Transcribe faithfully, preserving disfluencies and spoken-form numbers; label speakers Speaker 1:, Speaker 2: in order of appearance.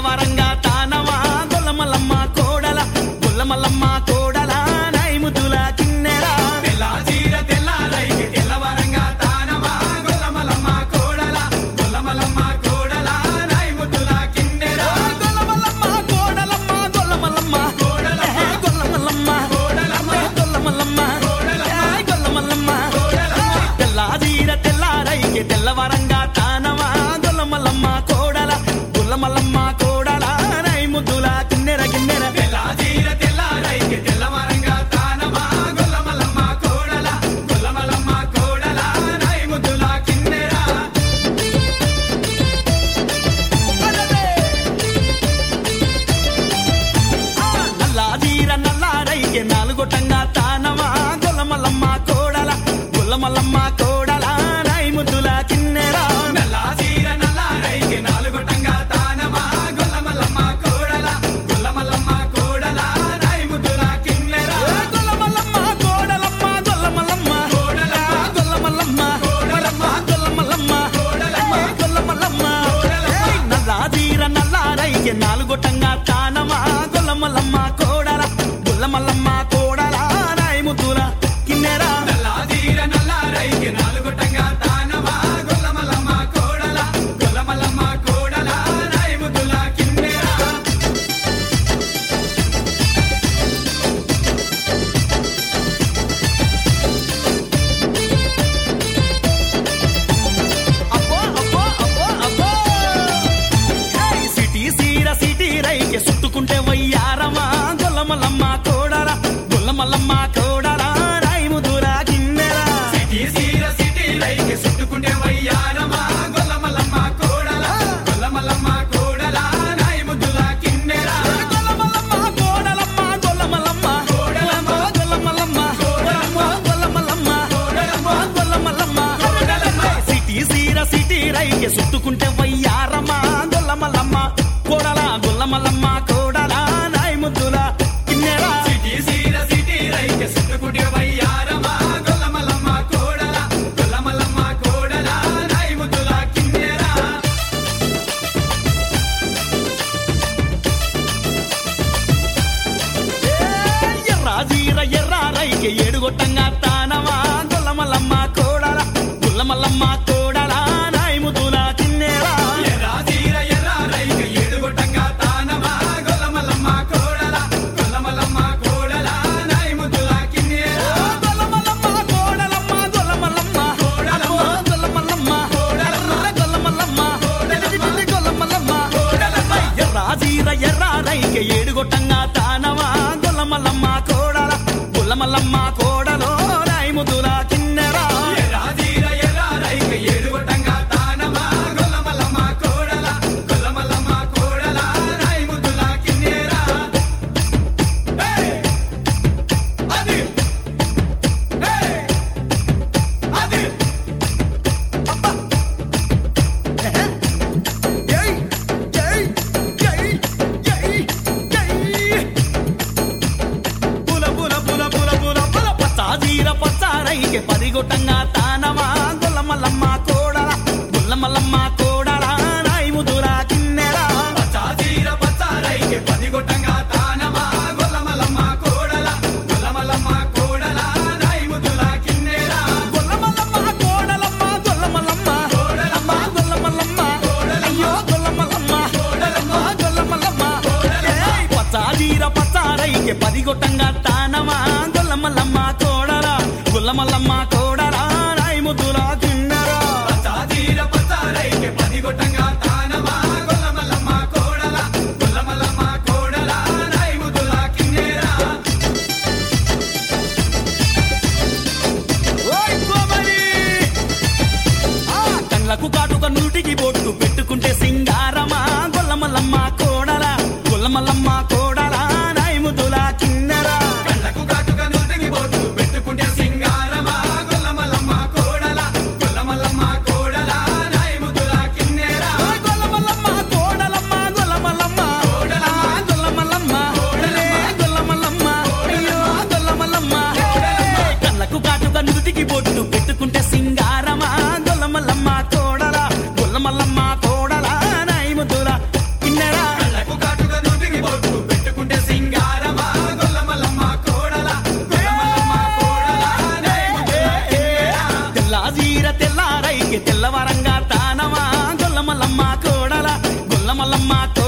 Speaker 1: తెల్లవారంగా తానమా గొల్లమల్లమ్మ కోడల గొల్లమల్లమ్మ కోడల నైముతుల కిన్నెరా
Speaker 2: తెల్లాజీర తెల్లారైకి తెల్లవారంగా తానమా గొల్లమల్లమ్మ కోడల గొల్లమల్లమ్మ కోడల నైముతుల కిన్నెరా
Speaker 1: గొల్లమల్లమ్మ కోడలమ్మ గొల్లమల్లమ్మ
Speaker 2: కోడలమ్మ
Speaker 1: గొల్లమల్లమ్మ
Speaker 2: కోడలమ్మ
Speaker 1: గొల్లమల్లమ్మ
Speaker 2: కోడలమ్మ
Speaker 1: గొల్లమల్లమ్మ
Speaker 2: కోడలమ్మ
Speaker 1: తెల్లాజీర తెల్లారైకి తెల్లవారంగా తానమా గొల్లమల్లమ్మ కోడల గొల్లమల్లమ్మ కోడల నైముతుల కిన్నెర కిన్నెర
Speaker 2: తెల్లాజీర తెల్లారైకి తెల్లవారంగా తానమా గొల్లమల్లమ్మ కోడల గొల్లమల్లమ్మ కోడల నైముతుల కిన్నెరా
Speaker 1: నల్లాజీర నల్లారైకి నాలుగొట్టంగా తానమా గొల్లమల్లమ్మ కోడల గొల్లమల్లమ్మ కోడల నైముతుల కిన్నెరా
Speaker 2: నల్లాజీర నల్లారైకి నాలుగొట్టంగా తానమా గొల్లమల్లమ్మ కోడల గొల్లమల్లమ్మ కోడల నైముతుల కిన్నెరా
Speaker 1: గొల్లమల్లమ్మ కోడలమ్మ గొల్లమల్లమ్మ
Speaker 2: కోడలమ్మ
Speaker 1: గొల్లమల్లమ్మ
Speaker 2: కోడలమ్మ
Speaker 1: గొల్లమల్లమ్మ
Speaker 2: కోడలమ్మ
Speaker 1: గొల్లమల్లమ్మ
Speaker 2: కోడలమ్మ
Speaker 1: నల్లాజీర నల్లారైకి నాలుగొట్టంగా తానమా గొల్లమల్లమ్మ కోడల గొల్లమల్లమ్మ కోడల నైముతుల కిన్నెరా
Speaker 2: నల్లాజీర నల్లారైకి నాలుగొట్టంగా తానమా గొల్లమల్లమ్మ కోడల గొల్లమల్లమ్మ కోడల నైముతుల కిన్నెరా
Speaker 1: అబ్బో అబ్బో అబ్బో అబ్బో ఏయ్ సిటీ సీర సిటీ రైకే చుట్టుకుంటే వయ్యారమా గొల్లమల్లమ్మ కోడల గొల్లమల్లమ్మ కోడల నైముతుల కిన్నెరా
Speaker 2: సిటీ సీర సిటీ రైకి చుట్టుకుంటే వయ్యారమా గొల్లమల్లమ్మ కోడల గొల్లమల్లమ్మ కోడల నైముతుల కిన్నెరా
Speaker 1: గొల్లమల్లమ్మ కోడలమ్మ గొల్లమల్లమ్మ
Speaker 2: కోడలమ్మ
Speaker 1: గొల్లమల్లమ్మ
Speaker 2: కోడలమ్మ
Speaker 1: గొల్లమల్లమ్మ
Speaker 2: కోడలమ్మ
Speaker 1: గొల్లమల్లమ్మ
Speaker 2: కోడలమ్మ
Speaker 1: సిటీ సీర సిటీ రైకే చుట్టుకుంటే వయ్యారమా గొల్లమల్లమ్మ కోడల గొల్లమల్లమ్మ కోడల నైముతుల కిన్నెరా
Speaker 2: సిటీ సీర సిటీ రైకి చుట్టుకుంటే వయ్యారమా గొల్లమల్లమ్మ కోడల గొల్లమల్లమ్మ కోడల నైముతుల కిన్నెరా
Speaker 1: ఎర్రాజీర ఎర్రారైకి ఏడుగొట్టంగా తానమా గొల్లమల్లమ్మ కోడల గొల్లమల్లమ్మ కోడల నైముతుల కిన్నెరా
Speaker 2: ఎర్రాజీర ఎర్రారైకి ఏడుగొట్టంగా తానమా గొల్లమల్లమ్మ కోడల గొల్లమల్లమ్మ కోడల నైముతుల కిన్నెరా
Speaker 1: గొల్లమల్లమ్మ కోడలమ్మ గొల్లమల్లమ్మ
Speaker 2: కోడలమ్మ
Speaker 1: గొల్లమల్లమ్మ
Speaker 2: కోడలమ్మ
Speaker 1: గొల్లమల్లమ్మ
Speaker 2: కోడలమ్మ
Speaker 1: గొల్లమల్లమ్మ
Speaker 2: కోడలమ్మ
Speaker 1: ఎర్రాజీర ఎర్రారైకి ఏడుగొట్టంగా తానమా గొల్లమల్లమ్మ కోడల గొల్లమల్లమ్మ కోడలో నైముతుల కిన్నెరా
Speaker 2: ఎర్రాజీర ఎర్రారైకి ఏడుగొట్టంగా తానమా గొల్లమల్లమ్మ కోడల గొల్లమల్లమ్మ కోడల నైముతుల కిన్నెరా ఏయ్ అది ఏయ్ అది
Speaker 1: ఏయ్ ఏయ్ ఏయ్ ఏయ్ ఏయ్ పుల పుల పుల పుల పుల పుల పచ్చాజీర పచ్చారైకి పదిగొట్టంగా తానమా గొల్లమల్లమ్మ కోడల గొల్లమల్లమ్మ కోడల నైముతుల కిన్నెరా
Speaker 2: పచ్చాజీర పచ్చారైకి పదిగొట్టంగా తానమా గొల్లమల్లమ్మ కోడల గొల్లమల్లమ్మ కోడల నైముతుల కిన్నెరా
Speaker 1: గొల్లమల్లమ్మ కోడలమ్మ గొల్లమల్లమ్మ
Speaker 2: కోడలమ్మ
Speaker 1: గొల్లమల్లమ్మ
Speaker 2: కోడలమ్మ
Speaker 1: అయ్యో గొల్లమల్లమ్మ
Speaker 2: కోడలమ్మ
Speaker 1: గొల్లమల్లమ్మ
Speaker 2: కోడలమ్మ
Speaker 1: ఏయ్ పచ్చాజీర పచ్చారైకి పదిగొట్టంగా తానమా గొల్లమల్లమ్మ కోడల గొల్లమల్లమ్మ కోడల నైముతుల కిన్నెరా
Speaker 2: పచ్చాజీర పచ్చారైకి పదిగొట్టంగా తానమా గొల్లమల్లమ్మ కోడల గొల్లమల్లమ్మ కోడల నైముతుల కిన్నెరా
Speaker 1: ఓయ్ కోమలి ఆ కళ్ళకు కాటుక నూటికి బొట్టు పెట్టుకుంటే సింగారమా గొల్లమల్లమ్మ కోడల గొల్లమల్లమ్మ కోడల నైముతుల కిన్నెరా
Speaker 2: కళ్ళకు కాటుక నుదిగి బొట్టు పెట్టుకుంటే సింగారమా గొల్లమల్లమ్మ
Speaker 1: గొల్లమల్లమ్మ